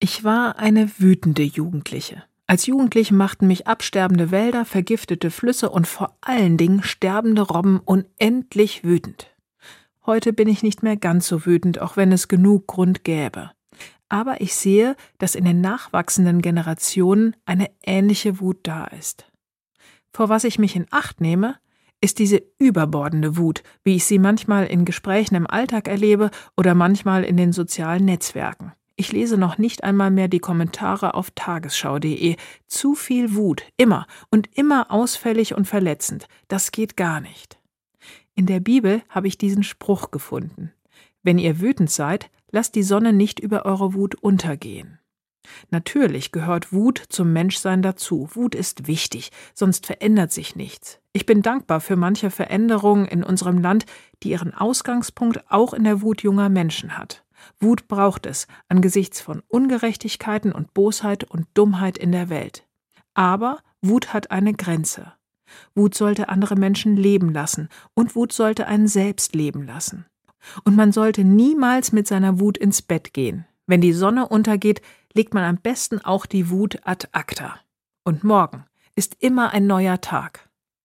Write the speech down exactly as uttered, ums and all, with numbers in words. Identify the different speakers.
Speaker 1: Ich war eine wütende Jugendliche. Als Jugendliche machten mich absterbende Wälder, vergiftete Flüsse und vor allen Dingen sterbende Robben unendlich wütend. Heute bin ich nicht mehr ganz so wütend, auch wenn es genug Grund gäbe. Aber ich sehe, dass in den nachwachsenden Generationen eine ähnliche Wut da ist. Vor was ich mich in Acht nehme, ist diese überbordende Wut, wie ich sie manchmal in Gesprächen im Alltag erlebe oder manchmal in den sozialen Netzwerken. Ich lese noch nicht einmal mehr die Kommentare auf tagesschau punkt de. Zu viel Wut, immer und immer ausfällig und verletzend. Das geht gar nicht. In der Bibel habe ich diesen Spruch gefunden: Wenn ihr wütend seid, lasst die Sonne nicht über eure Wut untergehen. Natürlich gehört Wut zum Menschsein dazu. Wut ist wichtig, sonst verändert sich nichts. Ich bin dankbar für manche Veränderungen in unserem Land, die ihren Ausgangspunkt auch in der Wut junger Menschen hat. Wut braucht es angesichts von Ungerechtigkeiten und Bosheit und Dummheit in der Welt. Aber Wut hat eine Grenze. Wut sollte andere Menschen leben lassen und Wut sollte einen selbst leben lassen. Und man sollte niemals mit seiner Wut ins Bett gehen. Wenn die Sonne untergeht, legt man am besten auch die Wut ad acta. Und morgen ist immer ein neuer Tag.